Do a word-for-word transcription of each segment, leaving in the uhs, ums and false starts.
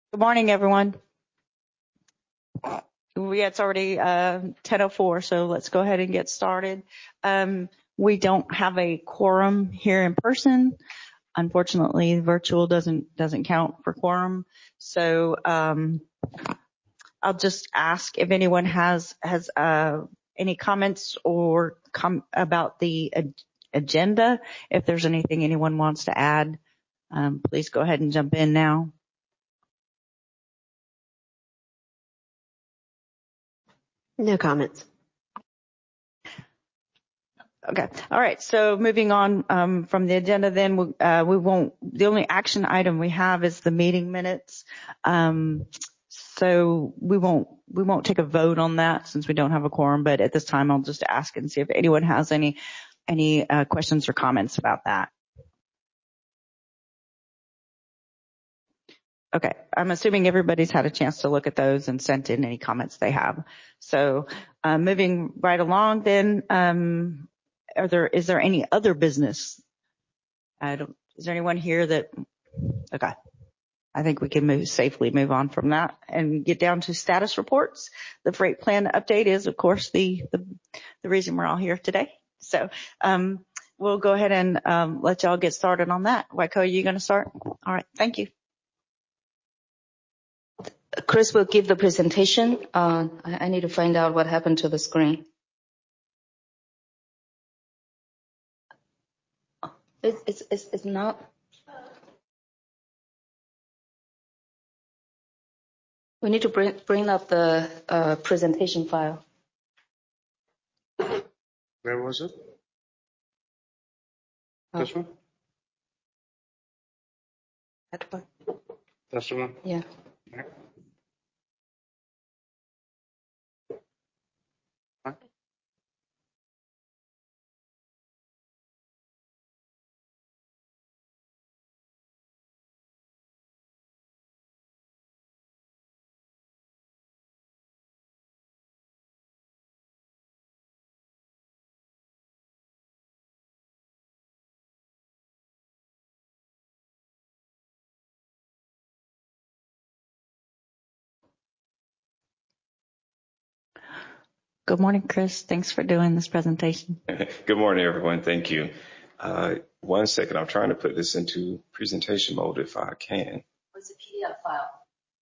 Good morning, everyone. We, it's already uh, ten oh four, so let's go ahead and get started. Um, we don't have a quorum here in person. Unfortunately, virtual doesn't doesn't count for quorum. So um, I'll just ask if anyone has has uh, any comments or com- about the ag- agenda. If there's anything anyone wants to add, um, please go ahead and jump in now. No comments. Okay. All right. So moving on um, from the agenda, then we, uh, we won't. The only action item we have is the meeting minutes. Um, so we won't we won't take a vote on that since we don't have a quorum. But at this time, I'll just ask and see if anyone has any any uh, questions or comments about that. Okay. I'm assuming everybody's had a chance to look at those and sent in any comments they have. So uh, moving right along, then. Um, Are there, is there any other business? I don't, is there anyone here that, okay. I think we can move safely move on from that and get down to status reports. The freight plan update is, of course, the, the, the reason we're all here today. So, um, we'll go ahead and, um, let y'all get started on that. Waiko, are you going to start? All right. Thank you. Chris will give the presentation. Uh, I, I need to find out what happened to the screen. It's, it's, it's, it's not. We need to bring, bring up the uh, presentation file. Where was it? Oh. This one? That one. That's the one? Yeah. Yeah. Huh? Good morning, Chris. Thanks for doing this presentation. Good morning, everyone. Thank you. Uh, one second. I'm trying to put this into presentation mode if I can. It's a P D F file.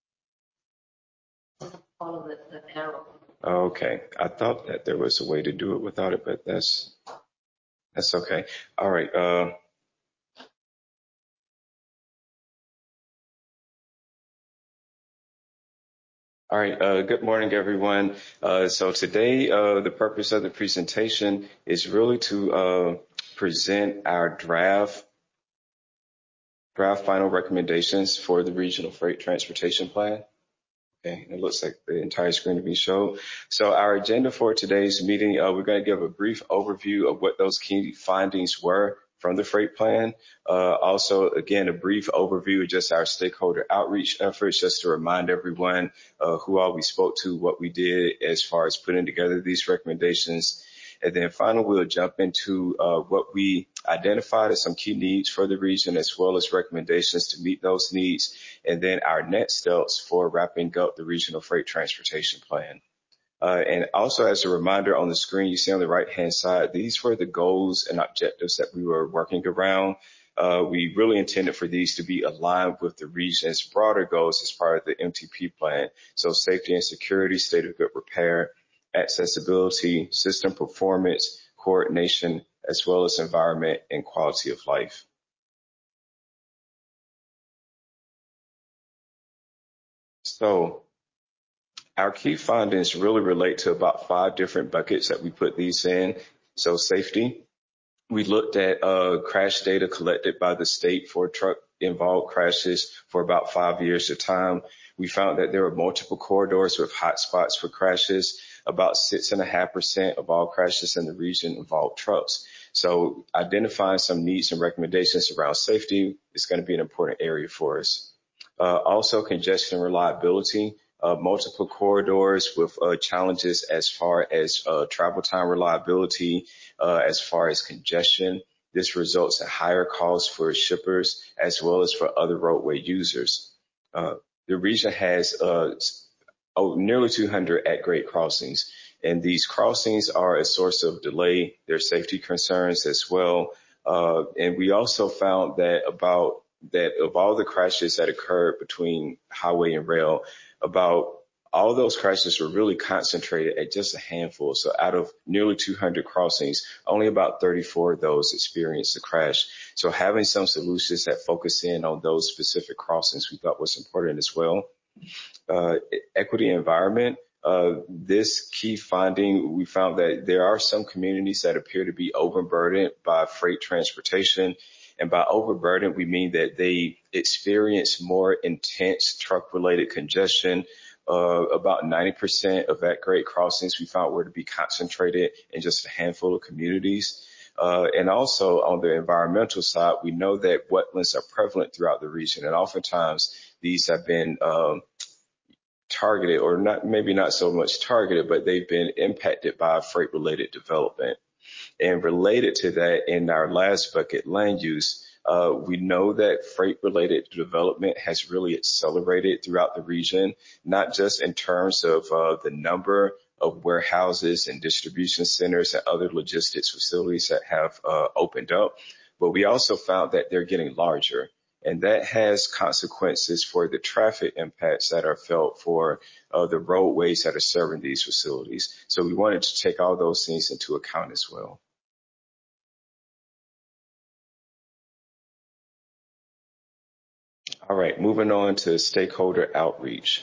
Just follow the, the arrow. Okay. I thought that there was a way to do it without it, but that's, that's okay. All right. Uh, All right. Uh, good morning, everyone. Uh, so today, uh, the purpose of the presentation is really to uh, present our draft draft final recommendations for the Regional Freight Transportation Plan. Okay, it looks like the entire screen to be shown. So our agenda for today's meeting, uh, we're going to give a brief overview of what those key findings were from the freight plan. Uh, also, again, a brief overview of just our stakeholder outreach efforts, just to remind everyone uh, who all we spoke to, what we did as far as putting together these recommendations. And then finally, we'll jump into uh, what we identified as some key needs for the region, as well as recommendations to meet those needs, and then our next steps for wrapping up the Regional Freight Transportation Plan. Uh, and also, as a reminder, on the screen you see on the right-hand side, these were the goals and objectives that we were working around. Uh, we really intended for these to be aligned with the region's broader goals as part of the M T P plan. So safety and security, state of good repair, accessibility, system performance, coordination, as well as environment and quality of life. So our key findings really relate to about five different buckets that we put these in. So safety, we looked at uh, crash data collected by the state for truck involved crashes for about five years at a time. We found that there were multiple corridors with hot spots for crashes. About six and a half percent of all crashes in the region involved trucks. So identifying some needs and recommendations around safety is going to be an important area for us. Uh, also congestion and reliability. Uh, multiple corridors with uh, challenges as far as uh, travel time reliability, uh, as far as congestion. This results in higher costs for shippers as well as for other roadway users. Uh, the region has uh, oh, nearly two hundred at-grade crossings. And these crossings are a source of delay. There's safety concerns as well. Uh, and we also found that about that of all the crashes that occurred between highway and rail, about all those crashes were really concentrated at just a handful. So out of nearly two hundred crossings, only about thirty-four of those experienced a crash. So having some solutions that focus in on those specific crossings we thought was important as well. Uh, equity environment. Uh, this key finding, we found that there are some communities that appear to be overburdened by freight transportation. And by overburdened, we mean that they experience more intense truck-related congestion. Uh, about ninety percent of at-grade crossings we found were to be concentrated in just a handful of communities. Uh, and also on the environmental side, we know that wetlands are prevalent throughout the region, and oftentimes these have been um, targeted, or not, maybe not so much targeted, but they've been impacted by freight-related development. And related to that, in our last bucket, land use, uh, we know that freight-related development has really accelerated throughout the region, not just in terms of uh, the number of warehouses and distribution centers and other logistics facilities that have uh, opened up, but we also found that they're getting larger. And that has consequences for the traffic impacts that are felt for uh, the roadways that are serving these facilities. So we wanted to take all those things into account as well. All right, moving on to stakeholder outreach.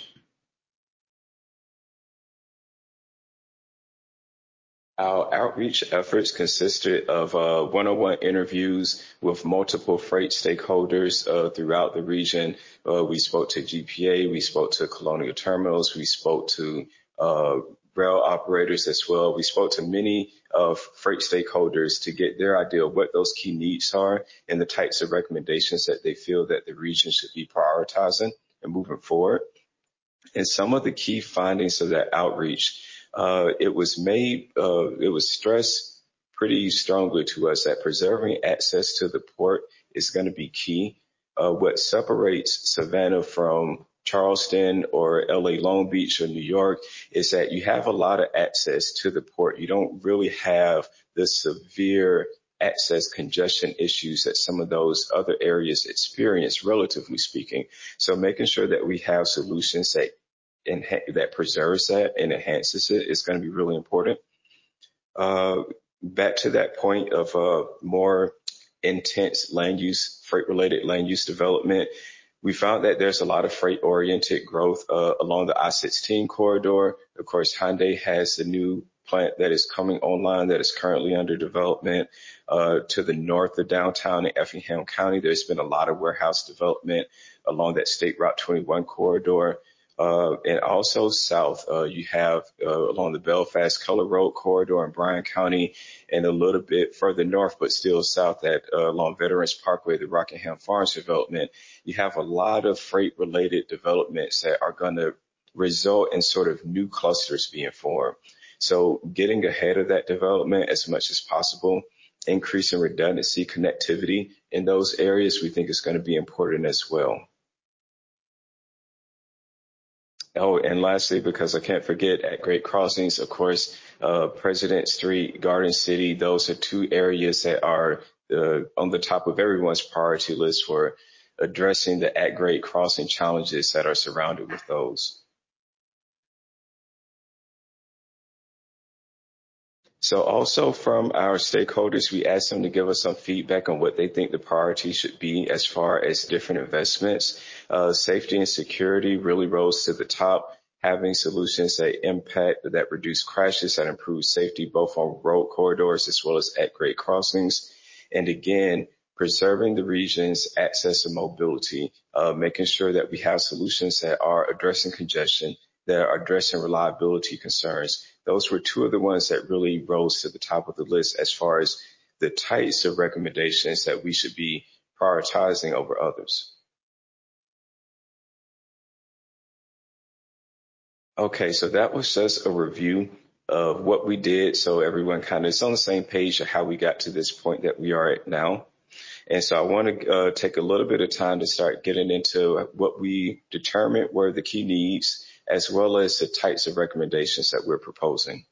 Our outreach efforts consisted of uh, one-on-one interviews with multiple freight stakeholders uh, throughout the region. Uh, we spoke to G P A, we spoke to Colonial Terminals, we spoke to uh, rail operators as well. We spoke to many of freight stakeholders to get their idea of what those key needs are and the types of recommendations that they feel that the region should be prioritizing and moving forward. And some of the key findings of that outreach, uh, it was made, uh, it was stressed pretty strongly to us that preserving access to the port is going to be key. Uh, what separates Savannah from Charleston or L A Long Beach or New York is that you have a lot of access to the port. You don't really have the severe access congestion issues that some of those other areas experience, relatively speaking. So making sure that we have solutions that enha- that preserves that and enhances it is going to be really important. Uh, back to that point of uh, more intense land use, freight-related land use development, we found that there's a lot of freight-oriented growth uh, along the I sixteen corridor. Of course, Hyundai has the new plant that is coming online that is currently under development. Uh, to the north of downtown in Effingham County, there's been a lot of warehouse development along that State Route twenty-one corridor. Uh, and also south, uh, you have uh, along the Belfast Color Road corridor in Bryan County, and a little bit further north, but still south at uh, along Veterans Parkway, the Rockingham Farms development. You have a lot of freight-related developments that are going to result in sort of new clusters being formed. So getting ahead of that development as much as possible, increasing redundancy, connectivity in those areas, we think is going to be important as well. Oh, and lastly, because I can't forget, at Great Crossings, of course, uh, President Street, Garden City, those are two areas that are uh, on the top of everyone's priority list for addressing the at Great Crossing challenges that are surrounded with those. So also from our stakeholders, we asked them to give us some feedback on what they think the priority should be as far as different investments. Uh, safety and security really rose to the top, having solutions that impact, that reduce crashes, that improve safety both on road corridors as well as at grade crossings. And again, preserving the region's access and mobility, uh, making sure that we have solutions that are addressing congestion, that are addressing reliability concerns. Those were two of the ones that really rose to the top of the list as far as the types of recommendations that we should be prioritizing over others. Okay, so that was just a review of what we did, so everyone kind of is on the same page of how we got to this point that we are at now. And so I want to uh, take a little bit of time to start getting into what we determined were the key needs, as well as the types of recommendations that we're proposing.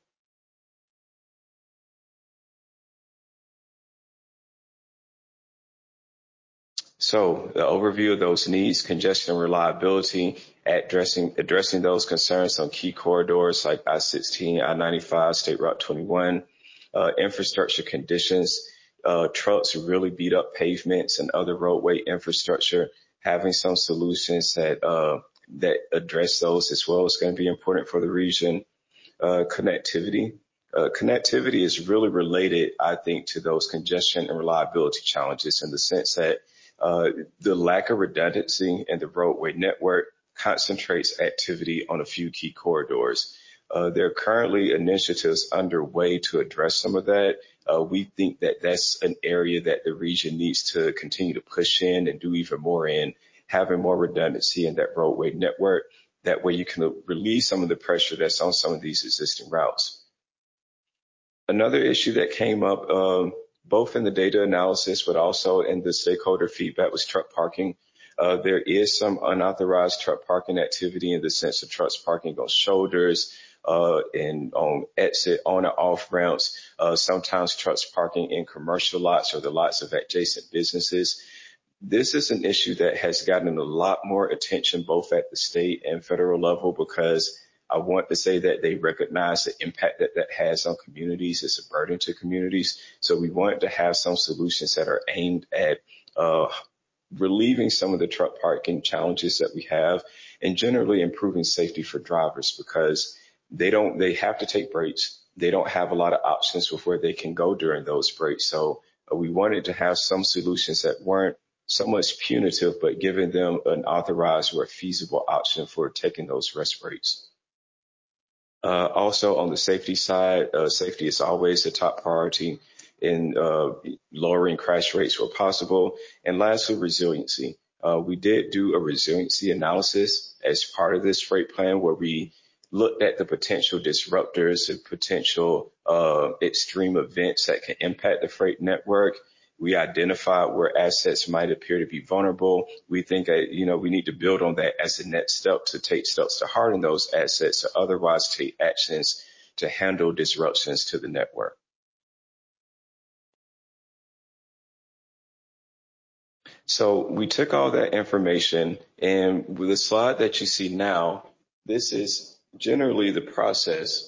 So the overview of those needs: congestion and reliability, addressing addressing those concerns on key corridors like I sixteen, I ninety-five, State Route twenty-one, uh, infrastructure conditions, uh, trucks really beat up pavements and other roadway infrastructure. Having some solutions that uh, that address those as well is going to be important for the region. Uh, connectivity. Uh, connectivity is really related, I think, to those congestion and reliability challenges, in the sense that uh, the lack of redundancy in the roadway network concentrates activity on a few key corridors. Uh, there are currently initiatives underway to address some of that. Uh, we think that that's an area that the region needs to continue to push in and do even more in, having more redundancy in that roadway network. That way you can relieve some of the pressure that's on some of these existing routes. Another issue that came up, um, both in the data analysis, but also in the stakeholder feedback, was truck parking. Uh, there is some unauthorized truck parking activity, in the sense of trucks parking on shoulders, uh, and on exit, on and off ramps. Uh, sometimes trucks parking in commercial lots or the lots of adjacent businesses. This is an issue that has gotten a lot more attention, both at the state and federal level, because I want to say that they recognize the impact that that has on communities. It's a burden to communities. So we wanted to have some solutions that are aimed at uh, relieving some of the truck parking challenges that we have, and generally improving safety for drivers, because they don't, they have to take breaks. They don't have a lot of options with where they can go during those breaks. So uh, we wanted to have some solutions that weren't so much punitive, but giving them an authorized or feasible option for taking those rest breaks. Uh, also on the safety side, uh, safety is always the top priority in uh, lowering crash rates where possible. And lastly, resiliency. Uh, we did do a resiliency analysis as part of this freight plan, where we looked at the potential disruptors and potential uh, extreme events that can impact the freight network. We identified where assets might appear to be vulnerable. We think that, you know, we need to build on that as the next step, to take steps to harden those assets, or otherwise take actions to handle disruptions to the network. So we took all that information, and with the slide that you see now, this is generally the process.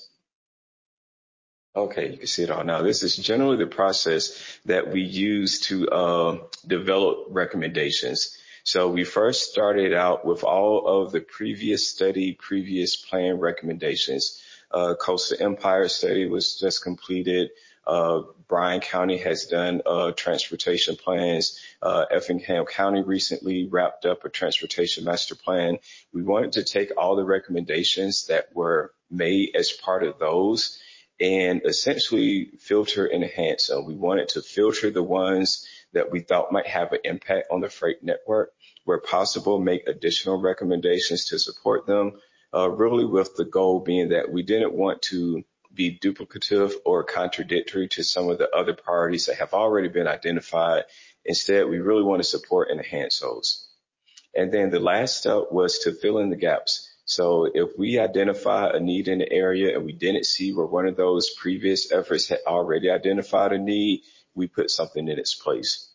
Okay, you can see it all now. This is generally the process that we use to uh, develop recommendations. So we first started out with all of the previous study, previous plan recommendations. Uh, Coastal Empire study was just completed. Uh, Bryan County has done uh, transportation plans. Uh, Effingham County recently wrapped up a transportation master plan. We wanted to take all the recommendations that were made as part of those and essentially filter and enhance them. We wanted to filter the ones that we thought might have an impact on the freight network, where possible, make additional recommendations to support them, uh, really with the goal being that we didn't want to be duplicative or contradictory to some of the other priorities that have already been identified. Instead, we really want to support and enhance those. And then the last step was to fill in the gaps. So if we identify a need in the area and we didn't see where one of those previous efforts had already identified a need, we put something in its place.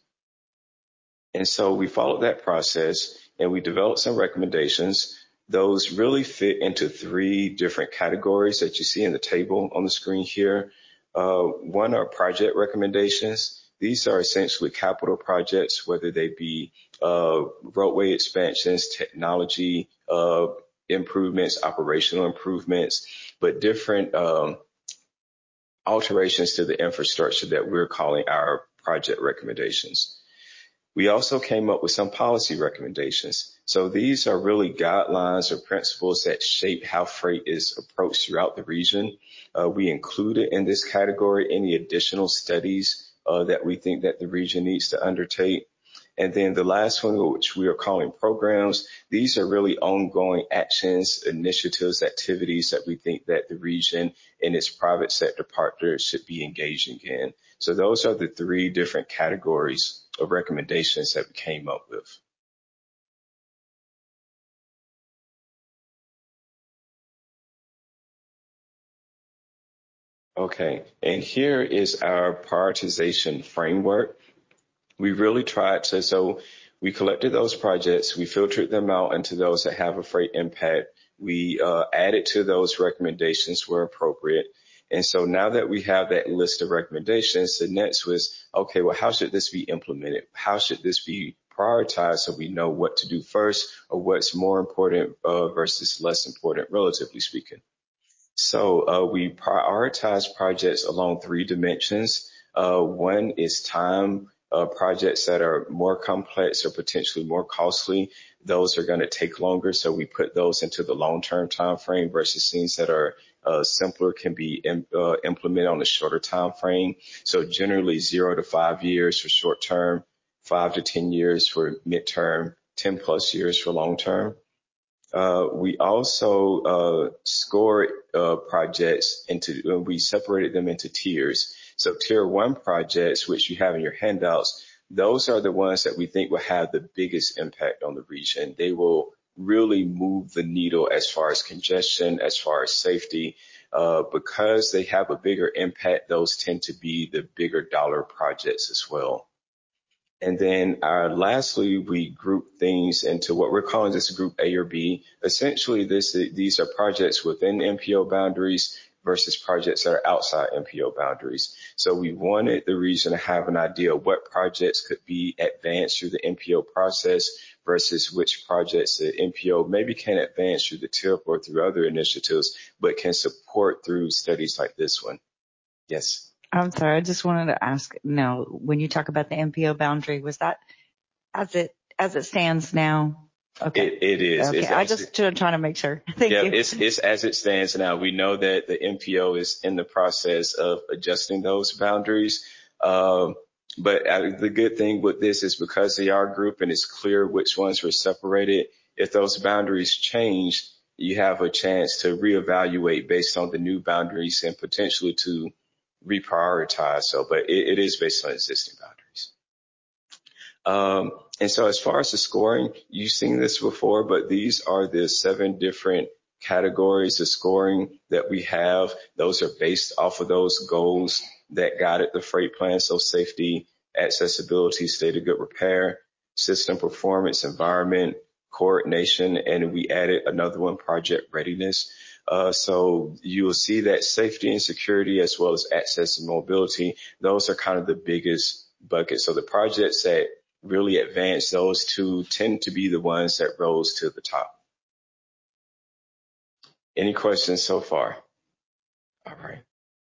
And so we followed that process and we developed some recommendations. Those really fit into three different categories that you see in the table on the screen here. Uh, one are project recommendations. These are essentially capital projects, whether they be uh, roadway expansions, technology uh, improvements, operational improvements, but different um, alterations to the infrastructure that we're calling our project recommendations. We also came up with some policy recommendations. So these are really guidelines or principles that shape how freight is approached throughout the region. Uh, we included in this category any additional studies uh, that we think that the region needs to undertake. And then the last one, which we are calling programs, these are really ongoing actions, initiatives, activities that we think that the region and its private sector partners should be engaging in. So those are the three different categories of recommendations that we came up with. Okay, and here is our prioritization framework. We really tried to, so we collected those projects, we filtered them out into those that have a freight impact. We uh, added to those recommendations where appropriate. And so now that we have that list of recommendations, the next was, okay, well, how should this be implemented? How should this be prioritized so we know what to do first or what's more important uh, versus less important, relatively speaking? So uh, we prioritize projects along three dimensions. Uh, one is time. Uh, projects that are more complex or potentially more costly, those are going to take longer. So we put those into the long-term time frame versus things that are uh, simpler can be in, uh, implemented on a shorter time frame. So generally zero to five years for short term, five to ten years for midterm, ten plus years for long term. Uh, we also uh, scored uh, projects into, uh, we separated them into tiers. So tier one projects, which you have in your handouts, those are the ones that we think will have the biggest impact on the region. They will really move the needle as far as congestion, as far as safety. Uh, because they have a bigger impact, those tend to be the bigger dollar projects as well. And then uh, lastly, we group things into what we're calling this group A or B. Essentially, this these are projects within M P O boundaries versus projects that are outside M P O boundaries. So we wanted the region to have an idea of what projects could be advanced through the M P O process versus which projects the M P O maybe can't advance through the T I P or through other initiatives, but can support through studies like this one. Yes. I'm sorry. I just wanted to ask now, when you talk about the M P O boundary, was that as it, as it stands now? Okay. It, it is. Okay. It's I just trying to make sure. Thank yeah, you. it's, it's as it stands now. We know that the M P O is in the process of adjusting those boundaries. Um, but uh, the good thing with this is because they are grouped and it's clear which ones were separated, if those boundaries change, you have a chance to reevaluate based on the new boundaries and potentially to reprioritize. So, but it, it is based on existing boundaries. Um, and so as far as the scoring, you've seen this before, but these are the seven different categories of scoring that we have. Those are based off of those goals that guided the freight plan. So safety, accessibility, state of good repair, system performance, environment, coordination, and we added another one, project readiness. Uh, so you will see that safety and security as well as access and mobility, those are kind of the biggest buckets. So the projects that really advance those two tend to be the ones that rose to the top. Any questions so far? All right.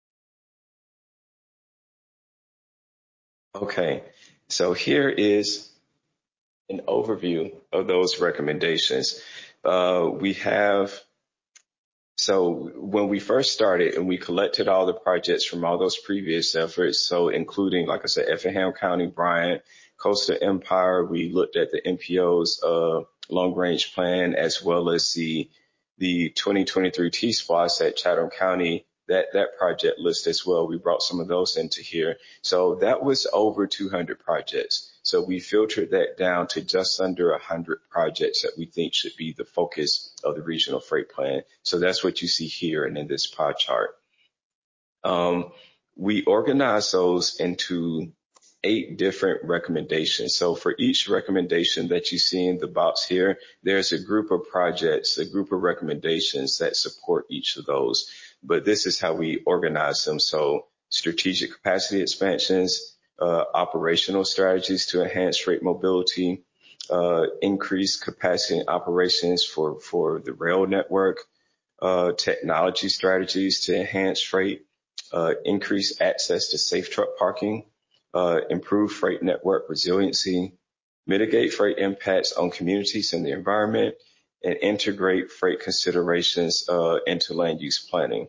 Okay, so here is an overview of those recommendations. Uh, we have So when we first started and we collected all the projects from all those previous efforts, so including, like I said, Effingham County, Bryant, Coastal Empire, we looked at the M P O's uh, long range plan as well as the the twenty twenty-three T-SPLOST at Chatham County, that, that project list as well. We brought some of those into here. So that was over two hundred projects. So we filtered that down to just under one hundred projects that we think should be the focus of the regional freight plan. So that's what you see here and in this pie chart. Um, we organize those into eight different recommendations. So for each recommendation that you see in the box here, there's a group of projects, a group of recommendations that support each of those. But this is how we organize them. So strategic capacity expansions, uh, operational strategies to enhance freight mobility, uh, increase capacity and operations for, for the rail network, uh, technology strategies to enhance freight, uh, increase access to safe truck parking, uh, improve freight network resiliency, mitigate freight impacts on communities and the environment, and integrate freight considerations uh, into land use planning.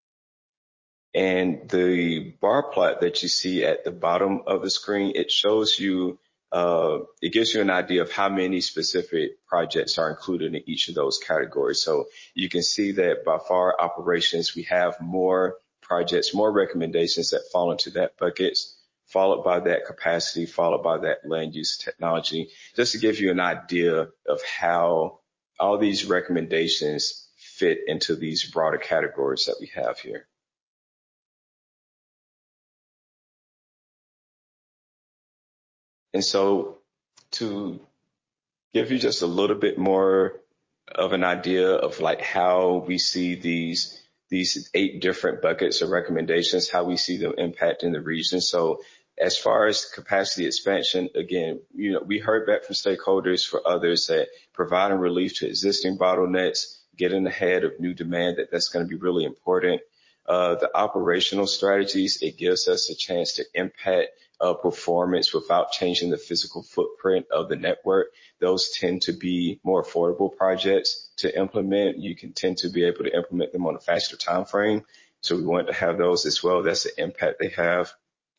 And the bar plot that you see at the bottom of the screen, it shows you, uh, it gives you an idea of how many specific projects are included in each of those categories. So you can see that by far operations, we have more projects, more recommendations that fall into that bucket. followed by that capacity, followed by that land use technology, just to give you an idea of how all these recommendations fit into these broader categories that we have here. And so to give you just a little bit more of an idea of like how we see these these eight different buckets of recommendations, how we see them impacting the region. So as far as capacity expansion, again, you know, we heard back from stakeholders for others that providing relief to existing bottlenecks, getting ahead of new demand, that that's going to be really important. Uh, the operational strategies, it gives us a chance to impact uh, performance without changing the physical footprint of the network. Those tend to be more affordable projects to implement. You can tend to be able to implement them on a faster time frame. So we want to have those as well. That's the impact they have.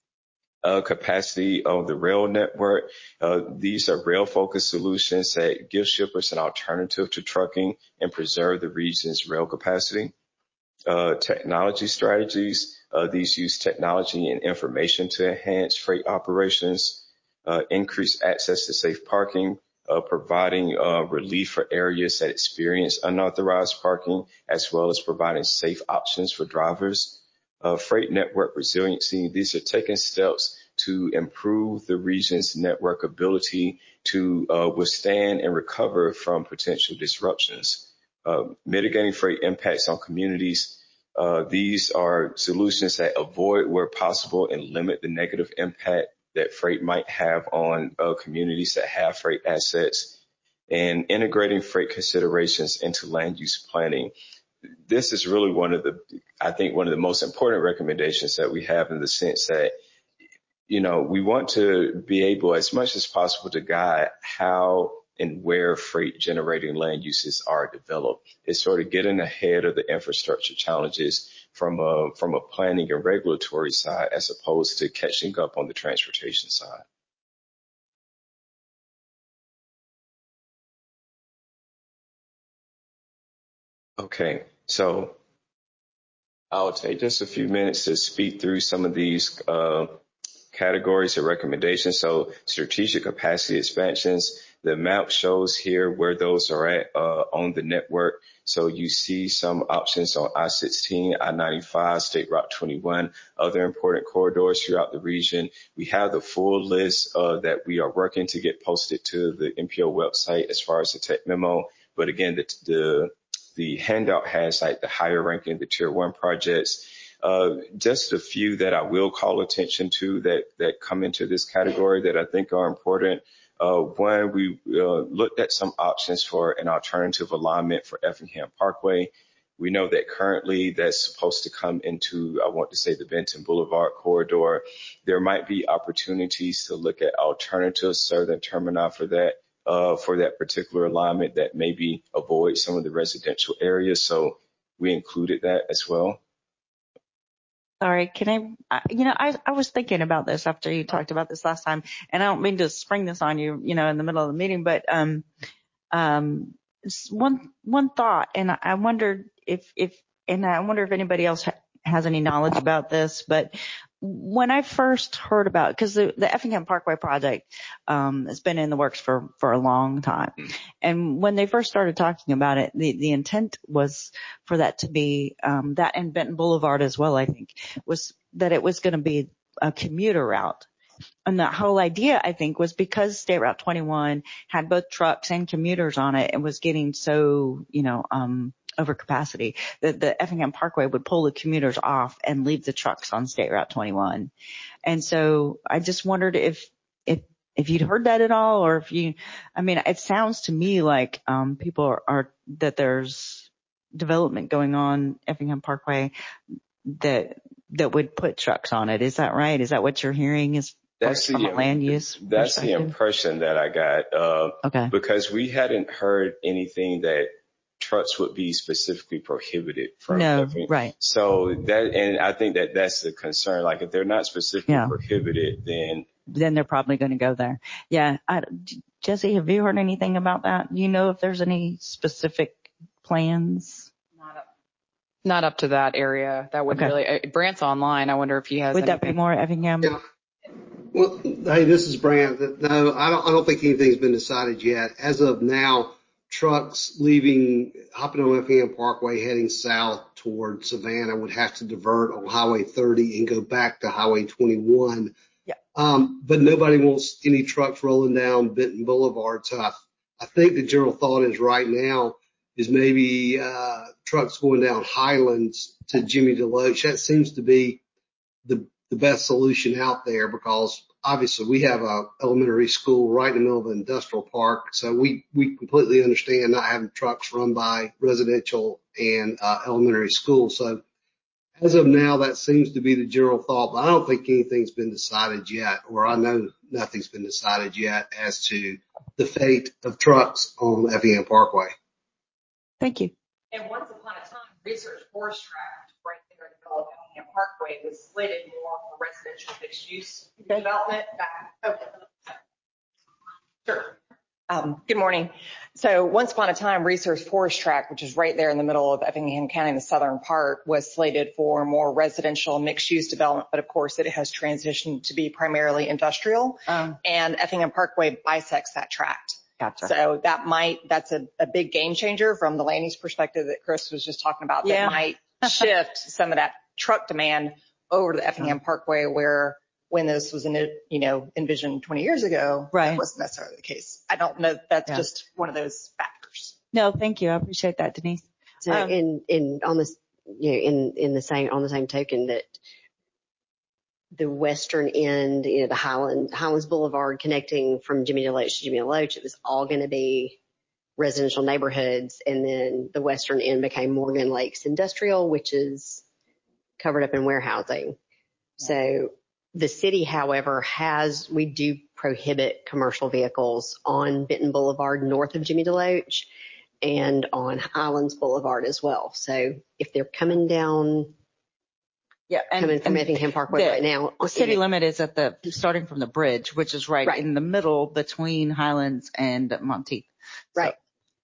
Uh, capacity of the rail network. Uh, these are rail-focused solutions that give shippers an alternative to trucking and preserve the region's rail capacity. Uh, technology strategies. Uh, these use technology and information to enhance freight operations, uh, increase access to safe parking, uh, providing uh, relief for areas that experience unauthorized parking, as well as providing safe options for drivers. Uh, freight network resiliency. These are taking steps to improve the region's network ability to uh, withstand and recover from potential disruptions. Uh, mitigating freight impacts on communities. Uh, these are solutions that avoid where possible and limit the negative impact that freight might have on uh, communities that have freight assets, and integrating freight considerations into land use planning. This is really one of the, I think, one of the most important recommendations that we have, in the sense that, you know, we want to be able as much as possible to guide how and where freight generating land uses are developed. It's sort of getting ahead of the infrastructure challenges from a, from a planning and regulatory side, as opposed to catching up on the transportation side. Okay, so I'll take just a few minutes to speak through some of these uh, categories of recommendations. So strategic capacity expansions, the map shows here where those are at uh, on the network. So you see some options on I sixteen, I ninety-five, State Route twenty-one, other important corridors throughout the region. We have the full list uh, that we are working to get posted to the M P O website as far as the tech memo. But again, the, the, the handout has like the higher ranking, the tier one projects. Uh, just a few that I will call attention to that, that come into this category that I think are important. Uh, one, we uh, looked at some options for an alternative alignment for Effingham Parkway. We know that currently that's supposed to come into, I want to say, the Benton Boulevard corridor. There might be opportunities to look at alternative southern termini for that, uh, for that particular alignment that maybe avoid some of the residential areas. So we included that as well. Sorry, can I, I you know, I, I was thinking about this after you talked about this last time, and I don't mean to spring this on you, you know, in the middle of the meeting, but, um, um, one, one thought, and I wondered if, if, and I wonder if anybody else ha- has any knowledge about this, but when I first heard about, because the, the Effingham Parkway project um, has been in the works for, for a long time. And when they first started talking about it, the, the intent was for that to be, um, that and Benton Boulevard as well, I think, was that it was going to be a commuter route. And that whole idea, I think, was because State Route twenty-one had both trucks and commuters on it and was getting so, you know, um, over capacity, that the Effingham Parkway would pull the commuters off and leave the trucks on State Route twenty-one. And so I just wondered if, if, if you'd heard that at all, or if you, I mean, it sounds to me like, um, people are, are that there's development going on Effingham Parkway that, that would put trucks on it. Is that right? Is that what you're hearing is That's from the, a land use that's the impression that I got, uh, okay. because we hadn't heard anything that trucks would be specifically prohibited from. No, Effingham. right. So that, and I think that that's the concern. Like if they're not specifically Yeah. prohibited, then then they're probably going to go there. Yeah. I, Jesse, have you heard anything about that? Do you know if there's any specific plans? Not up, not up to that area. That would Okay. really, uh, Brant's online. I wonder if he has Would that be anything. more Effingham? Yeah. Well, hey, this is Brant. No, I don't, I don't think anything's been decided yet. As of now, trucks leaving, hopping on Effingham Parkway heading south toward Savannah would have to divert on Highway thirty and go back to Highway twenty-one. Yeah. Um, but nobody wants any trucks rolling down Benton Boulevard. So I, I think the general thought is right now is maybe, uh, trucks going down Highlands to Jimmy DeLoach. That seems to be the, the best solution out there because obviously we have a elementary school right in the middle of an industrial park. So we, we completely understand not having trucks run by residential and uh, elementary schools. So as of now, that seems to be the general thought, but I don't think anything's been decided yet, or I know nothing's been decided yet as to the fate of trucks on Effingham Parkway. Thank you. And once upon a time, Research Forest Tract right there in the middle of Effingham Parkway was slated more for residential mixed use development back. Okay. Sure. Um, good morning. So once upon a time, Research Forest Tract, which is right there in the middle of Effingham County in the southern part, was slated for more residential mixed use development. But of course, it has transitioned to be primarily industrial. Um, and Effingham Parkway bisects that tract. Gotcha. So that might, that's a, a big game changer from the land use perspective that Chris was just talking about. Yeah. That might shift some of that truck demand over to the Effingham Parkway, where when this was, in, you know, envisioned twenty years ago, right, that wasn't necessarily the case. I don't know. That's yeah. just one of those factors. No, thank you. I appreciate that, Denise. So um, in, in, on this, you know, in, in the same, on the same token that the western end, you know, the Highland, Highlands Boulevard connecting from Jimmy DeLoach to Jimmy DeLoach, it was all going to be residential neighborhoods. And then the western end became Morgan Lakes Industrial, which is covered up in warehousing. Yeah. So the city, however, has, we do prohibit commercial vehicles on Benton Boulevard north of Jimmy DeLoach and on Highlands Boulevard as well. So if they're coming down, yeah, and, coming from Effingham Parkway the, right now, the city know, limit is at the, starting from the bridge, which is right, right. in the middle between Highlands and Monteith. So, right.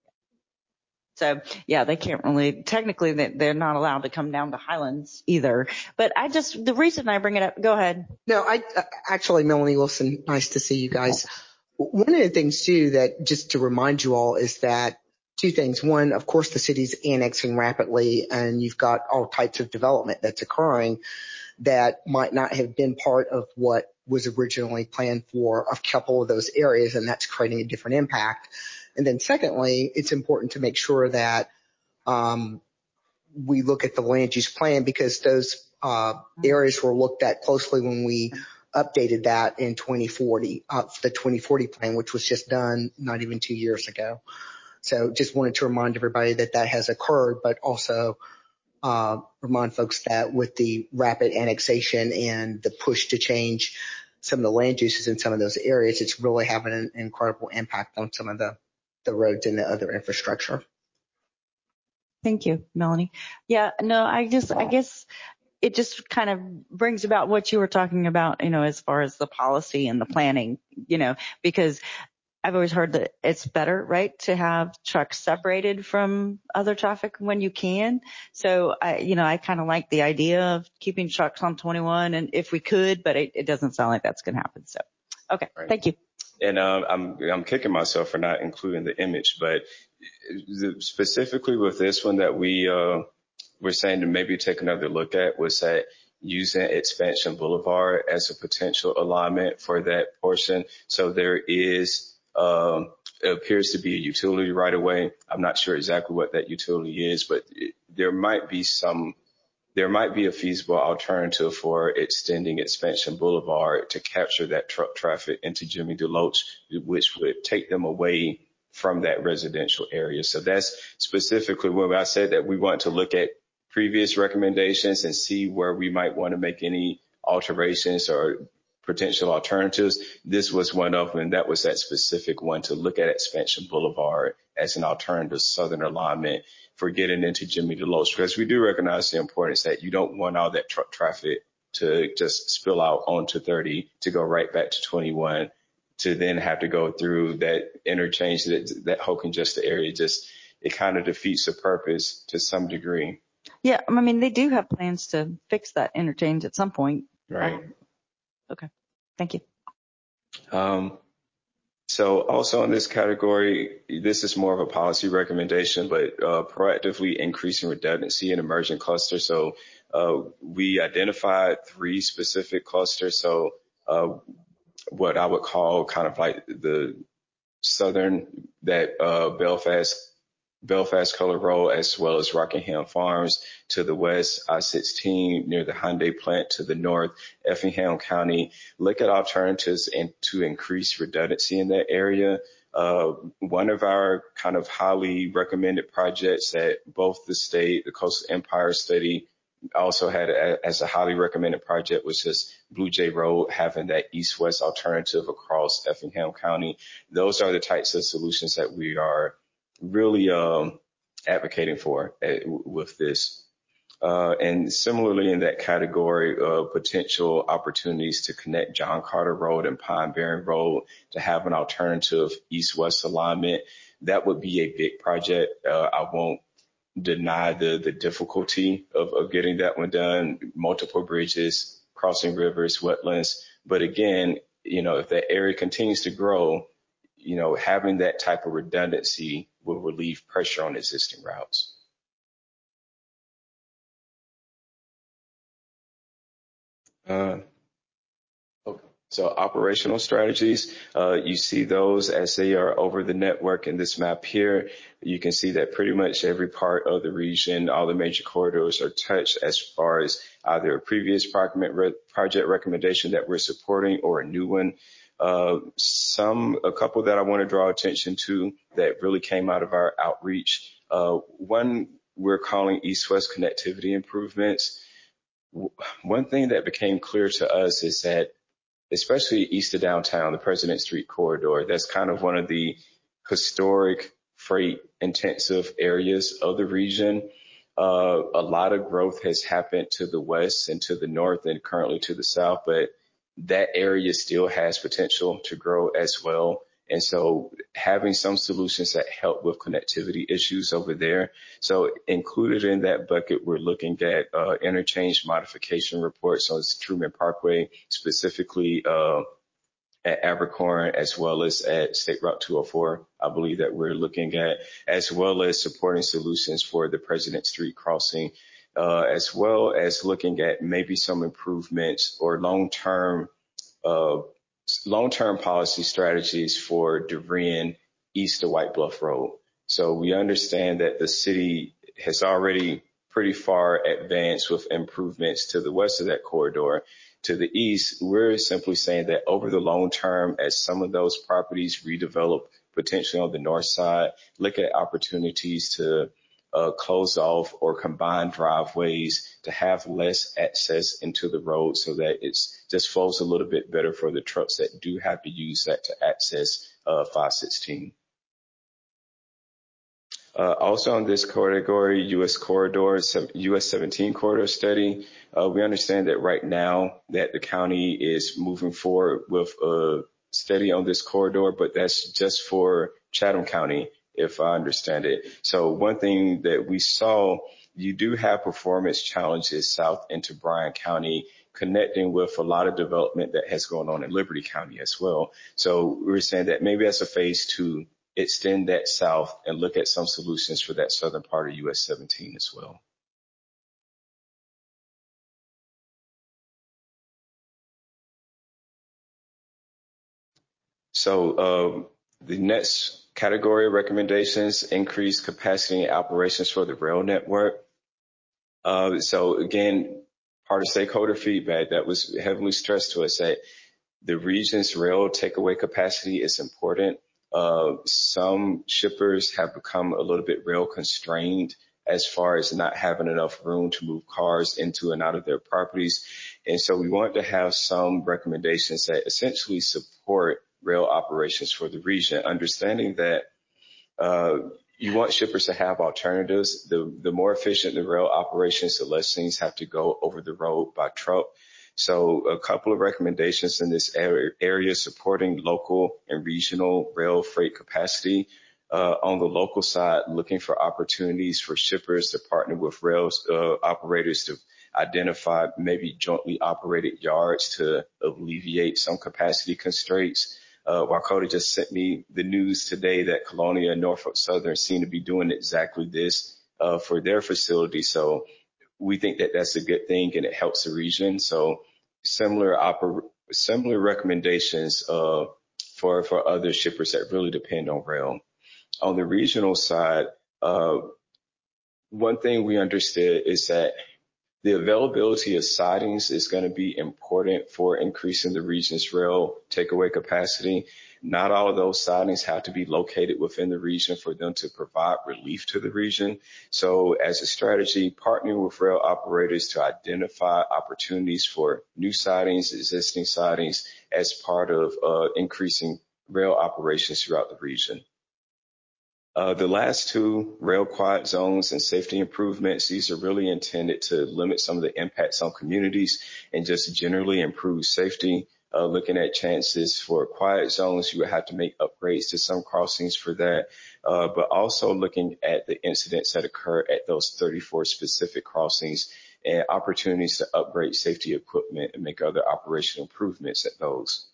So yeah, they can't really, technically they're not allowed to come down to Highlands either. But I just, the reason I bring it up, go ahead. No, I, uh, actually, Melanie Wilson, nice to see you guys. One of the things too that just to remind you all is that two things. One, of course, the city's annexing rapidly and you've got all types of development that's occurring that might not have been part of what was originally planned for a couple of those areas, and that's creating a different impact. And then secondly, it's important to make sure that um, we look at the land use plan because those uh, areas were looked at closely when we updated that in twenty forty, uh, the twenty forty plan, which was just done not even two years ago. So just wanted to remind everybody that that has occurred, but also uh, remind folks that with the rapid annexation and the push to change some of the land uses in some of those areas, it's really having an incredible impact on some of the the roads and the other infrastructure. Thank you, Melanie. Yeah, no, I just, I guess it just kind of brings about what you were talking about, you know, as far as the policy and the planning, you know, because I've always heard that it's better, right, to have trucks separated from other traffic when you can. So I, you know, I kind of like the idea of keeping trucks on twenty-one and if we could, but it, it doesn't sound like that's going to happen. So, okay. Right. Thank you. And um, I'm I'm kicking myself for not including the image, but the, specifically with this one that we uh, were saying to maybe take another look at was that using Expansion Boulevard as a potential alignment for that portion. So there is, um, it appears to be a utility right away. I'm not sure exactly what that utility is, but it, there might be some. There might be a feasible alternative for extending Expansion Boulevard to capture that truck traffic into Jimmy DeLoach, which would take them away from that residential area. So that's specifically when I said that we want to look at previous recommendations and see where we might want to make any alterations or potential alternatives. This was one of them, and that was that specific one to look at Expansion Boulevard as an alternative southern alignment for getting into Jimmy DeLoach, because we do recognize the importance that you don't want all that truck traffic to just spill out onto thirty to go right back to twenty-one to then have to go through that interchange, that, that whole congested area. Just, it kind of defeats the purpose to some degree. Yeah. I mean, they do have plans to fix that interchange at some point. Right. Um, okay. Thank you. Um, so also in this category, this is more of a policy recommendation, but uh, proactively increasing redundancy in emerging clusters. So uh, we identified three specific clusters. So uh, what I would call kind of like the southern, that uh, Belfast, Belfast Color Road, as well as Rockingham Farms to the west, I sixteen near the Hyundai plant to the north, Effingham County. Look at alternatives and to increase redundancy in that area. Uh, one of our kind of highly recommended projects that both the state, the Coastal Empire Study also had a, as a highly recommended project was just Blue Jay Road, having that east-west alternative across Effingham County. Those are the types of solutions that we are really um, advocating for uh, with this. Uh, and similarly in that category of potential opportunities to connect John Carter Road and Pine Barren Road to have an alternative east-west alignment, that would be a big project. Uh, I won't deny the, the difficulty of, of getting that one done, multiple bridges, crossing rivers, wetlands. But again, you know, if that area continues to grow, you know, having that type of redundancy will relieve pressure on existing routes. Uh, okay. So operational strategies, uh, you see those as they are over the network in this map here. You can see that pretty much every part of the region, all the major corridors are touched as far as either a previous project recommendation that we're supporting or a new one. Uh, some, a couple that I want to draw attention to that really came out of our outreach. Uh, one we're calling east-west connectivity improvements. One thing that became clear to us is that especially east of downtown, the President Street corridor, that's kind of one of the historic freight intensive areas of the region. Uh, a lot of growth has happened to the west and to the north and currently to the south, but that area still has potential to grow as well. And so having some solutions that help with connectivity issues over there. So included in that bucket, we're looking at uh, interchange modification reports on Truman Parkway, specifically uh, at Abercorn, as well as at State Route two oh four, I believe that we're looking at, as well as supporting solutions for the President Street crossing, uh, as well as looking at maybe some improvements or long-term uh, long-term policy strategies for Darien east of White Bluff Road. So we understand that the city has already pretty far advanced with improvements to the west of that corridor. To the east, we're simply saying that over the long term, as some of those properties redevelop potentially on the north side, look at opportunities to uh, close off or combine driveways to have less access into the road so that it's just flows a little bit better for the trucks that do have to use that to access uh, five sixteen. Uh, also in this category, U S corridor, U S seventeen corridor study, uh, we understand that right now that the county is moving forward with a study on this corridor, but that's just for Chatham County, if I understand it. So one thing that we saw, you do have performance challenges south into Bryan County, connecting with a lot of development that has gone on in Liberty County as well. So we're saying that maybe as a phase two, extend that south and look at some solutions for that southern part of U S seventeen as well. So um, the next category of recommendations, increase capacity and operations for the rail network. Uh, so again, part of stakeholder feedback that was heavily stressed to us that the region's rail takeaway capacity is important. Uh, some shippers have become a little bit rail constrained as far as not having enough room to move cars into and out of their properties. And so we want to have some recommendations that essentially support rail operations for the region, understanding that uh, you want shippers to have alternatives. The, the more efficient the rail operations, the less things have to go over the road by truck. So a couple of recommendations in this area supporting local and regional rail freight capacity. Uh, on the local side, looking for opportunities for shippers to partner with rail uh, operators to identify maybe jointly operated yards to alleviate some capacity constraints. Uh, Wakota just sent me the news today that Colonia and Norfolk Southern seem to be doing exactly this uh, for their facility. So we think that that's a good thing and it helps the region. So similar oper- similar recommendations uh, for, for other shippers that really depend on rail. On the regional side, uh, one thing we understood is that the availability of sidings is going to be important for increasing the region's rail takeaway capacity. Not all of those sidings have to be located within the region for them to provide relief to the region. So as a strategy, partnering with rail operators to identify opportunities for new sidings, existing sidings as part of uh, increasing rail operations throughout the region. Uh, the last two, rail quiet zones and safety improvements, these are really intended to limit some of the impacts on communities and just generally improve safety. Uh, looking at chances for quiet zones, you would have to make upgrades to some crossings for that, uh, but also looking at the incidents that occur at those thirty-four specific crossings and opportunities to upgrade safety equipment and make other operational improvements at those.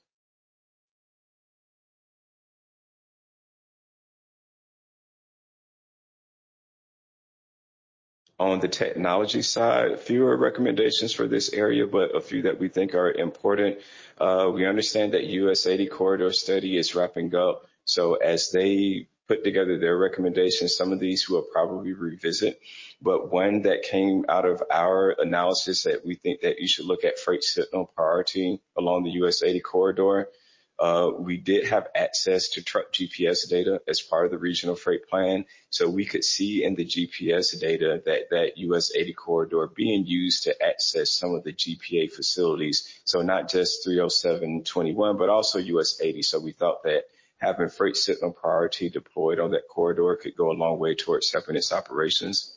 On the technology side, fewer recommendations for this area, but a few that we think are important. Uh, we understand that U S eighty corridor study is wrapping up. So as they put together their recommendations, some of these we'll probably revisit. But one that came out of our analysis that we think that you should look at freight signal priority along the U S eighty corridor. Uh, we did have access to truck G P S data as part of the regional freight plan. So we could see in the G P S data that that U S eighty corridor being used to access some of the G P A facilities. So not just three oh seven twenty-one, but also U S eighty. So we thought that having freight signal priority deployed on that corridor could go a long way towards helping its operations.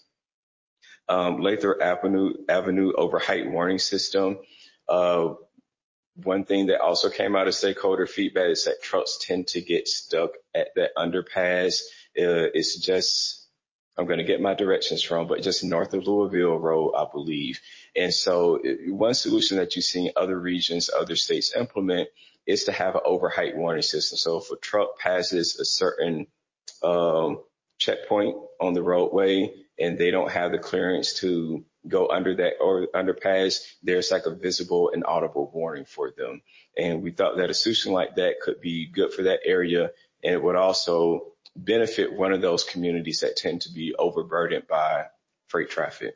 Um, Lathrop Avenue, Avenue over height warning system. Uh, One thing that also came out of stakeholder feedback is that trucks tend to get stuck at that underpass. Uh, it's just, I'm going to get my directions wrong, but just north of Louisville Road, I believe. And so it, one solution that you see in other regions, other states implement is to have an overheight warning system. So if a truck passes a certain um, checkpoint on the roadway and they don't have the clearance to go under that or underpass, there's like a visible and audible warning for them. And we thought that a solution like that could be good for that area, and it would also benefit one of those communities that tend to be overburdened by freight traffic.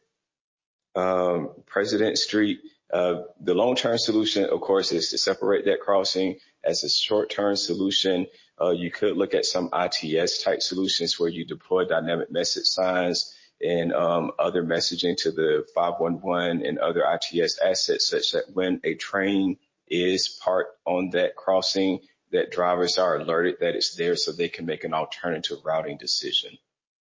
Um, President Street, uh, the long-term solution, of course, is to separate that crossing. As a short-term solution, uh, you could look at some I T S type solutions where you deploy dynamic message signs and um, other messaging to the five one one and other I T S assets, such that when a train is parked on that crossing, that drivers are alerted that it's there so they can make an alternative routing decision.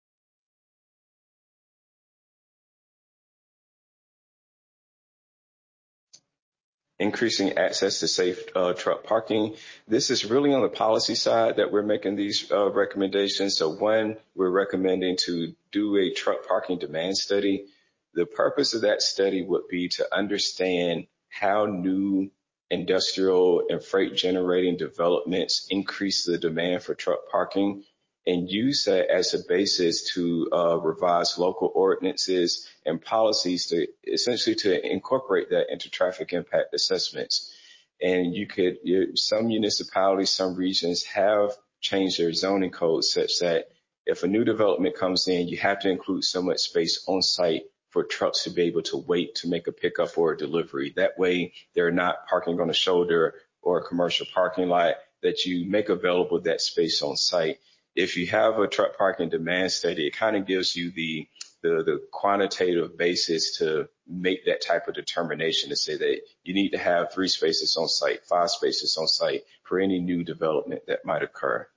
Increasing access to safe uh, truck parking. This is really on the policy side that we're making these uh, recommendations. So one, we're recommending to do a truck parking demand study. The purpose of that study would be to understand how new industrial and freight generating developments increase the demand for truck parking, and use that as a basis to uh, revise local ordinances and policies to essentially to incorporate that into traffic impact assessments. And you could, you, some municipalities, some regions have changed their zoning codes such that if a new development comes in, you have to include so much space on site for trucks to be able to wait to make a pickup or a delivery. That way, they're not parking on a shoulder or a commercial parking lot, that you make available that space on site. If you have a truck parking demand study, it kind of gives you the, the, the quantitative basis to make that type of determination to say that you need to have three spaces on site, five spaces on site for any new development that might occur.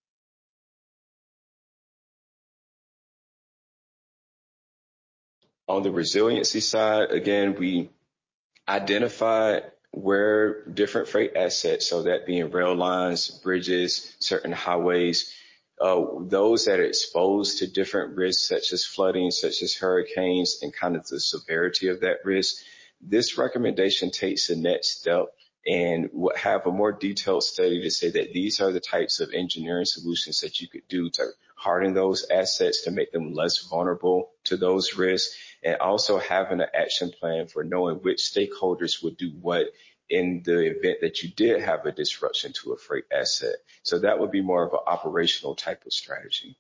On the resiliency side, again, we identified where different freight assets, so that being rail lines, bridges, certain highways, Uh, those that are exposed to different risks, such as flooding, such as hurricanes, and kind of the severity of that risk. This recommendation takes the next step and have a more detailed study to say that these are the types of engineering solutions that you could do to harden those assets to make them less vulnerable to those risks, and also having an action plan for knowing which stakeholders would do what in the event that you did have a disruption to a freight asset. So that would be more of an operational type of strategy.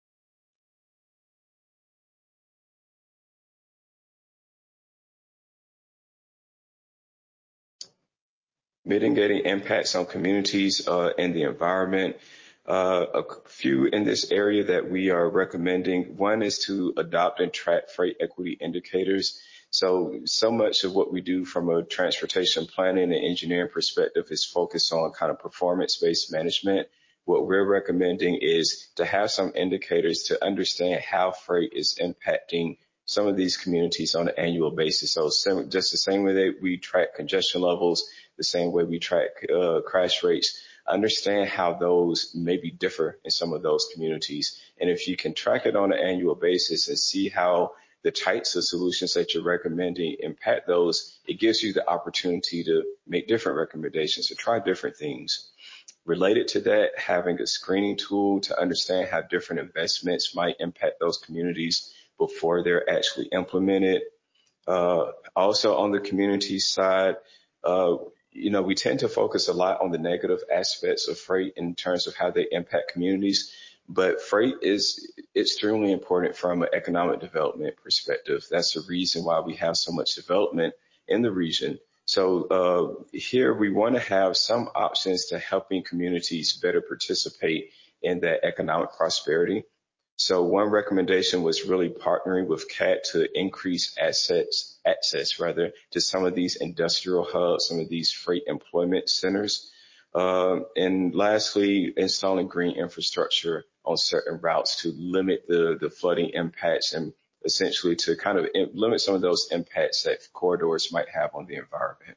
Mitigating impacts on communities uh, and the environment. Uh, a few in this area that we are recommending. One is to adopt and track freight equity indicators. So, so much of what we do from a transportation planning and engineering perspective is focused on kind of performance-based management. What we're recommending is to have some indicators to understand how freight is impacting some of these communities on an annual basis. So just the same way that we track congestion levels, the same way we track uh, crash rates, understand how those maybe differ in some of those communities. And if you can track it on an annual basis and see how the types of solutions that you're recommending impact those, it gives you the opportunity to make different recommendations, to try different things. Related to that, having a screening tool to understand how different investments might impact those communities before they're actually implemented. Uh, also on the community side, uh, you know, we tend to focus a lot on the negative aspects of freight in terms of how they impact communities, but freight is extremely important from an economic development perspective. That's the reason why we have so much development in the region. So uh, here we want to have some options to helping communities better participate in that economic prosperity. So one recommendation was really partnering with C A T to increase assets, access rather, to some of these industrial hubs, some of these freight employment centers. Um, and lastly, installing green infrastructure on certain routes to limit the, the flooding impacts and essentially to kind of limit some of those impacts that corridors might have on the environment.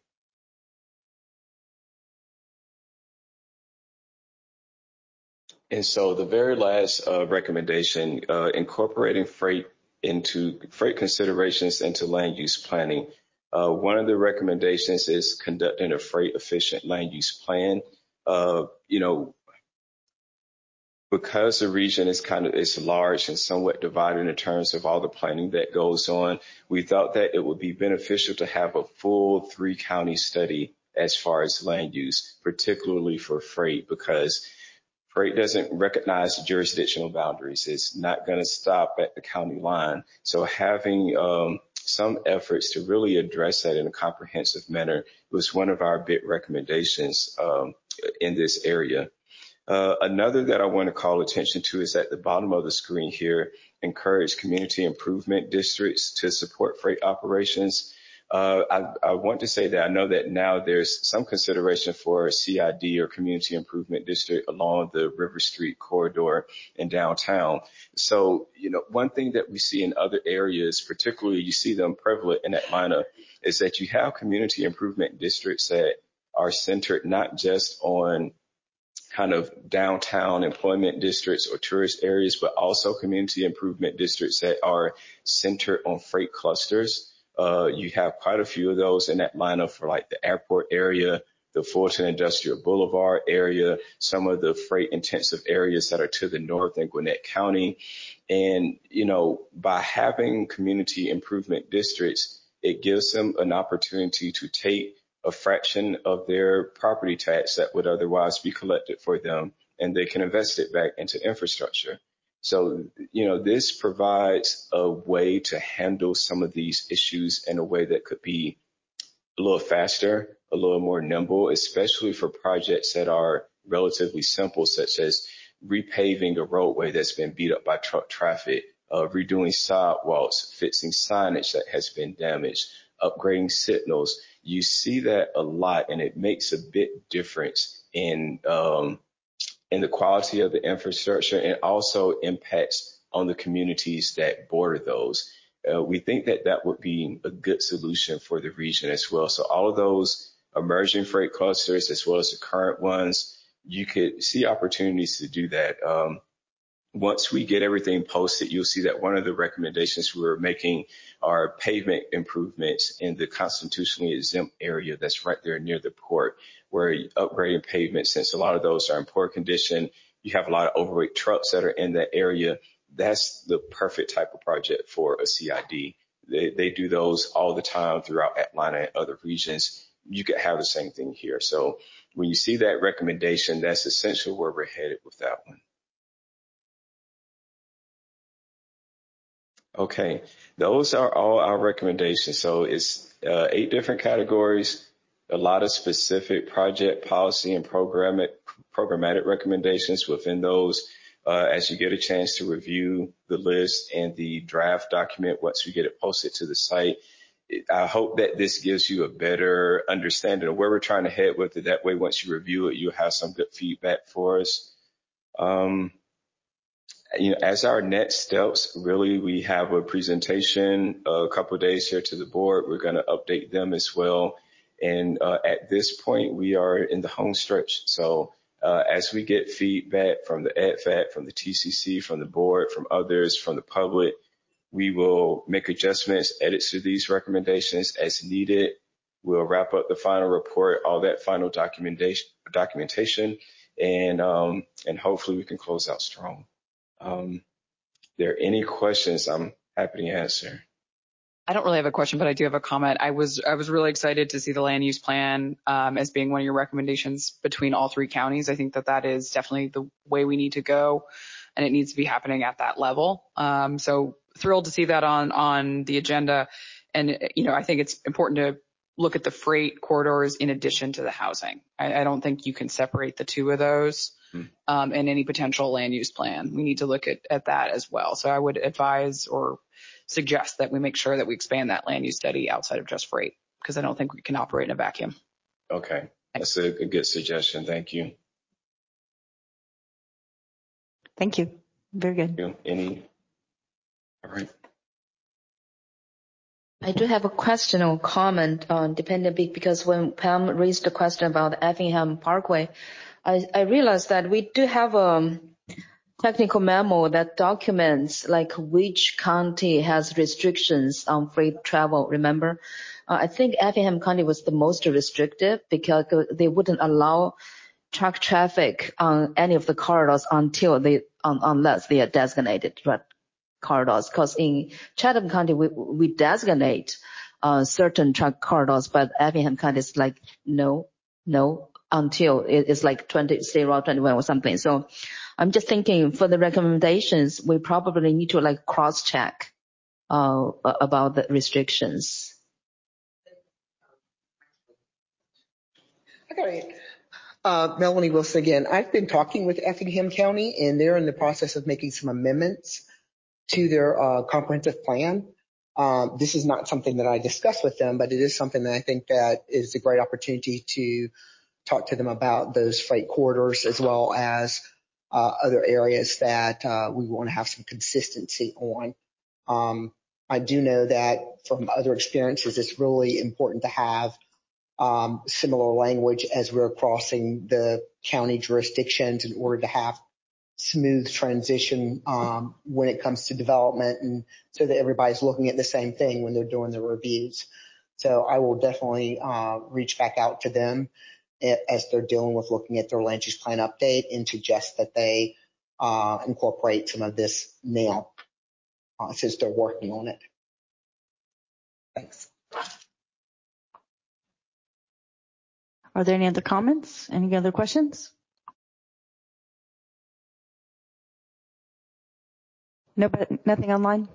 And so the very last uh, recommendation, uh, incorporating freight into freight considerations into land use planning. Uh, one of the recommendations is conducting a freight efficient land use plan. Uh, you know, because the region is kind of, it's large and somewhat divided in terms of all the planning that goes on, we thought that it would be beneficial to have a full three county study as far as land use, particularly for freight, because freight doesn't recognize jurisdictional boundaries. It's not going to stop at the county line. So having um, some efforts to really address that in a comprehensive manner was one of our big recommendations um, in this area. Uh, another that I want to call attention to is at the bottom of the screen here, encourage community improvement districts to support freight operations. Uh, I, I want to say that I know that now there's some consideration for a C I D or community improvement district along the River Street corridor in downtown. So, you know, one thing that we see in other areas, particularly you see them prevalent in Atlanta, is that you have community improvement districts that are centered not just on kind of downtown employment districts or tourist areas, but also community improvement districts that are centered on freight clusters. Uh, you have quite a few of those in Atlanta for like the airport area, the Fulton Industrial Boulevard area, some of the freight intensive areas that are to the north in Gwinnett County. And, you know, by having community improvement districts, it gives them an opportunity to take a fraction of their property tax that would otherwise be collected for them, and they can invest it back into infrastructure. So, you know, this provides a way to handle some of these issues in a way that could be a little faster, a little more nimble, especially for projects that are relatively simple, such as repaving a roadway that's been beat up by truck traffic, uh, redoing sidewalks, fixing signage that has been damaged, upgrading signals. You see that a lot, and it makes a big difference in um, in the quality of the infrastructure, and also impacts on the communities that border those. Uh, we think that that would be a good solution for the region as well. So all of those emerging freight clusters, as well as the current ones, you could see opportunities to do that. Um, once we get everything posted, you'll see that one of the recommendations we're making are pavement improvements in the constitutionally exempt area that's right there near the port. We're upgrading pavement since a lot of those are in poor condition. You have a lot of overweight trucks that are in that area. That's the perfect type of project for a C I D. They, they do those all the time throughout Atlanta and other regions. You could have the same thing here. So when you see that recommendation, that's essentially where we're headed with that one. Okay, those are all our recommendations. So it's uh, eight different categories, a lot of specific project policy and programmatic, programmatic recommendations within those. Uh, as you get a chance to review the list and the draft document once we get it posted to the site, I hope that this gives you a better understanding of where we're trying to head with it. That way, once you review it, you'll have some good feedback for us. Um, you know, as our next steps, really, we have a presentation a couple of days here to the board. We're going to update them as well. And uh, at this point, we are in the home stretch. So uh, as we get feedback from the E D F A C, from the T C C, from the board, from others, from the public, we will make adjustments, edits to these recommendations as needed. We'll wrap up the final report, all that final documentation, documentation, and um, and hopefully we can close out strong. Um, if there are any questions, I'm happy to answer. I don't really have a question, but I do have a comment. I was I was really excited to see the land use plan um, as being one of your recommendations between all three counties. I think that that is definitely the way we need to go, and it needs to be happening at that level. Um, so thrilled to see that on on the agenda. And, you know, I think it's important to look at the freight corridors in addition to the housing. I, I don't think you can separate the two of those um, in any potential land use plan. We need to look at, at that as well. So I would advise or suggest that we make sure that we expand that land use study outside of just freight, because I don't think we can operate in a vacuum. Okay, that's a, a good suggestion. Thank you. Thank you. Very good. Thank you. Any? All right. I do have a question or comment on dependent because when Pam raised the question about Effingham Parkway, I, I realized that we do have a technical memo that documents like which county has restrictions on freight travel. Remember, uh, I think Effingham County was the most restrictive because they wouldn't allow truck traffic on any of the corridors until they, un, unless they are designated corridors. Because in Chatham County, we, we designate uh, certain truck corridors, but Effingham County is like no, no, until it is like twenty, zero, twenty-one or something. So I'm just thinking for the recommendations, we probably need to like cross check uh, about the restrictions. Okay. Uh, Melanie Wilson again. I've been talking with Effingham County, and they're in the process of making some amendments to their uh, comprehensive plan. Um, this is not something that I discussed with them, but it is something that I think that is a great opportunity to talk to them about those freight corridors as well as uh, other areas that uh, we want to have some consistency on. Um, I do know that from other experiences, it's really important to have um, similar language as we're crossing the county jurisdictions in order to have smooth transition um, when it comes to development, and so that everybody's looking at the same thing when they're doing their reviews. So I will definitely uh, reach back out to them as they're dealing with looking at their land use plan update and suggest that they uh, incorporate some of this now uh, since they're working on it. Thanks. Are there any other comments? Any other questions? No, but nothing online?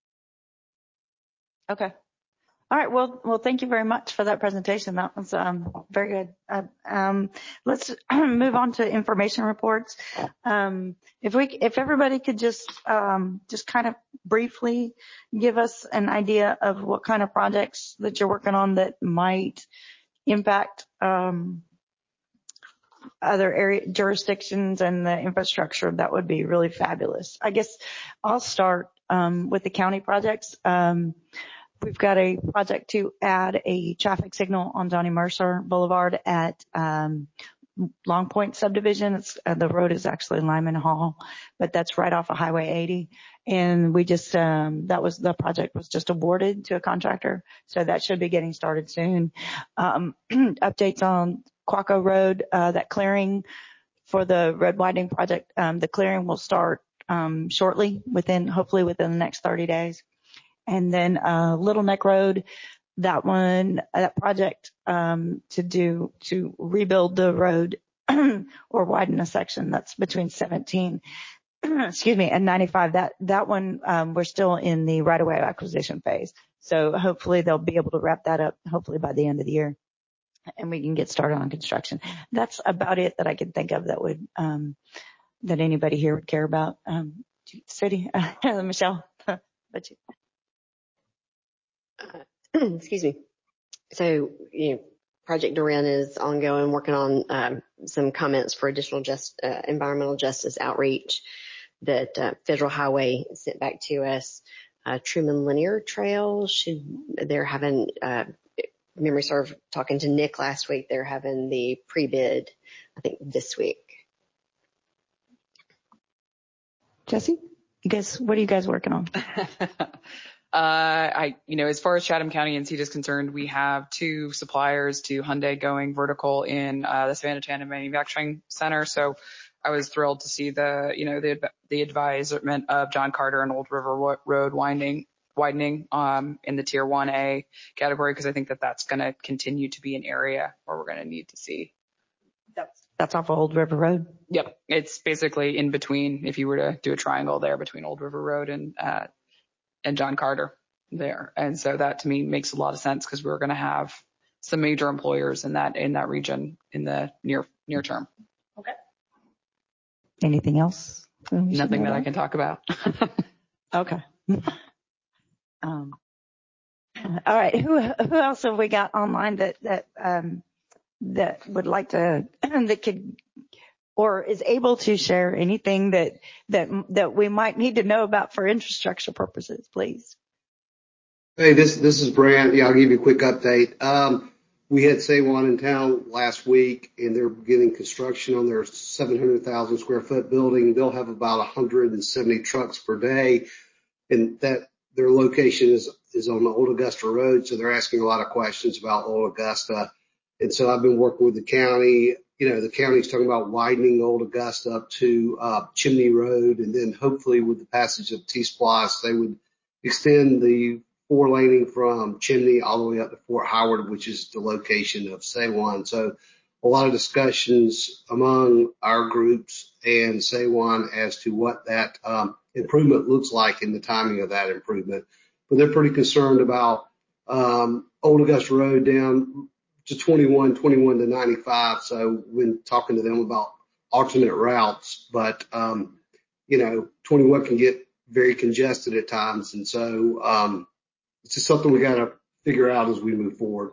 Okay. All right. Well, well, thank you very much for that presentation. That was um, very good. Uh, um, let's move on to information reports. Um, if we, if everybody could just, um, just kind of briefly give us an idea of what kind of projects that you're working on that might impact um, other area jurisdictions and the infrastructure, that would be really fabulous. I guess I'll start um, with the county projects. Um, We've got a project to add a traffic signal on Johnny Mercer Boulevard at um, Long Point subdivision. It's, uh, the road is actually Lyman Hall, but that's right off of Highway eighty. And we just, um, that was, the project was just awarded to a contractor. So that should be getting started soon. Um, updates on Quaco Road, uh, that clearing for the road widening project. Um, the clearing will start, um, shortly within, hopefully within the next thirty days. And then, uh, Little Neck Road, that one, that project, um, to do, to rebuild the road or widen a section that's between seventeen, excuse me, and ninety-five. That, that one, um, we're still in the right of way acquisition phase. So hopefully they'll be able to wrap that up, hopefully by the end of the year, and we can get started on construction. That's about it that I can think of that would, um, that anybody here would care about. Um, City, uh, Michelle, but you. Uh, excuse me. So, you know, Project Duran is ongoing, working on um, some comments for additional just uh, environmental justice outreach that uh, Federal Highway sent back to us. Uh, Truman Linear Trail, should they're having, uh, memory serve, talking to Nick last week, they're having the pre-bid, I think, this week. Jesse, you guys, what are you guys working on? Uh, I, you know, as far as Chatham County and C E D is concerned, we have two suppliers to Hyundai going vertical in uh, the Savannah Tandem Manufacturing Center. So I was thrilled to see the, you know, the the advisement of John Carter and Old River Road winding widening um, in the Tier one A category, because I think that that's going to continue to be an area where we're going to need to see. That's that's off of Old River Road. Yep, it's basically in between. If you were to do a triangle there between Old River Road and uh, and John Carter there. And so that to me makes a lot of sense, because we're going to have some major employers in that, in that region in the near, near term. Okay. Anything else? Nothing that I can talk about. Okay. Um, all right. Who, who else have we got online that, that, um, that would like to, that could, or is able to share anything that, that, that we might need to know about for infrastructure purposes, please? Hey, this this is Brant. Yeah, I'll give you a quick update. Um, we had Saywan in town last week, and they're beginning construction on their seven hundred thousand square foot building. They'll have about one hundred seventy trucks per day, and that their location is is on the Old Augusta Road, so they're asking a lot of questions about Old Augusta. And so I've been working with the county. You know, the county's talking about widening Old Augusta up to uh, Chimney Road, and then hopefully with the passage of T-Splosh, they would extend the four laning from Chimney all the way up to Fort Howard, which is the location of Saywan. So a lot of discussions among our groups and Saywan as to what that um, improvement looks like and the timing of that improvement. But they're pretty concerned about um, Old Augusta Road down to twenty-one, twenty-one to ninety-five. So when talking to them about alternate routes, but um, you know, twenty-one can get very congested at times. And so um, it's just something we got to figure out as we move forward.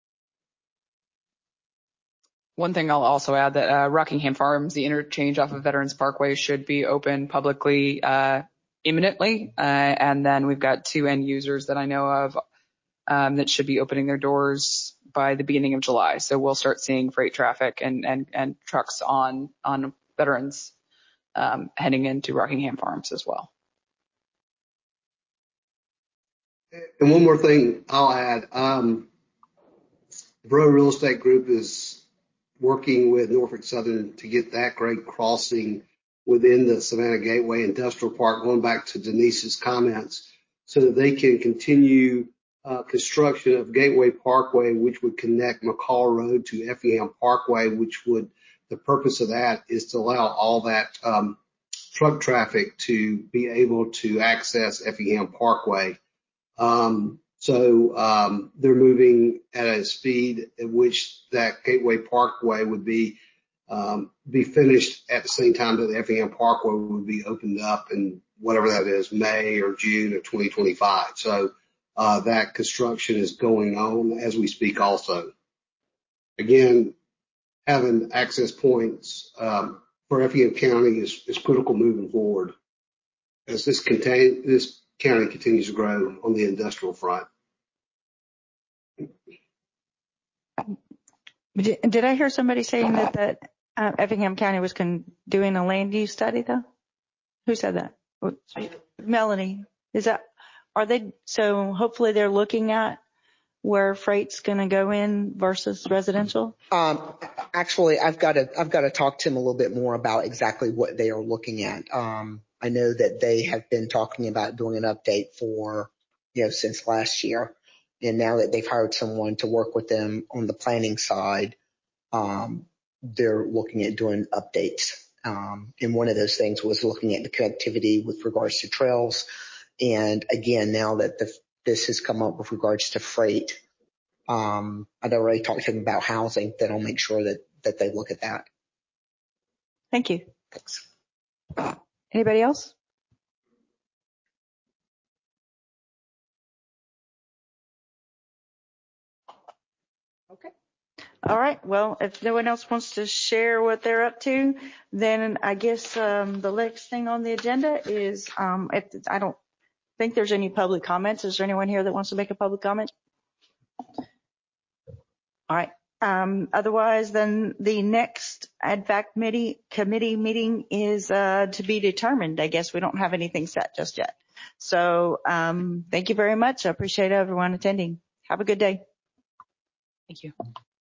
One thing I'll also add that uh, Rockingham Farms, the interchange off of Veterans Parkway, should be open publicly uh, imminently. Uh, and then we've got two end users that I know of um, that should be opening their doors by the beginning of July. So we'll start seeing freight traffic and and, and trucks on on Veterans um, heading into Rockingham Farms as well. And one more thing I'll add, um, the Bro Real Estate Group is working with Norfolk Southern to get that great crossing within the Savannah Gateway Industrial Park, going back to Denise's comments, so that they can continue uh, construction of Gateway Parkway, which would connect McCall Road to Effingham Parkway, which would, the purpose of that is to allow all that um, truck traffic to be able to access Effingham Parkway. Um, so um, they're moving at a speed at which that Gateway Parkway would be um, be finished at the same time that the Effingham Parkway would be opened up in whatever that is, May or June of twenty twenty-five. So uh, that construction is going on as we speak also. Again, having access points um, for Effingham County is, is critical moving forward as this contain this county continues to grow on the industrial front. Did, did I hear somebody saying that, that uh, Effingham County was con- doing a land use study though? Who said that? Melanie. Is that, are they, so hopefully they're looking at where freight's going to go in versus residential? Um, actually, I've got to I've got to talk to them a little bit more about exactly what they are looking at. Um, I know that they have been talking about doing an update for, you know, since last year, and now that they've hired someone to work with them on the planning side, um, they're looking at doing updates. Um, and one of those things was looking at the connectivity with regards to trails. And again, now that the, this has come up with regards to freight, um, I'd already talked to them about housing. Then I'll make sure that, that they look at that. Thank you. Thanks. Anybody else? Okay. All right. Well, if no one else wants to share what they're up to, then I guess um, the next thing on the agenda is um, if I don't think there's any public comments. Is there anyone here that wants to make a public comment? All right. Um, otherwise, then the next Ad Fac committee, committee meeting is uh, to be determined. I guess we don't have anything set just yet. So um, thank you very much. I appreciate everyone attending. Have a good day. Thank you.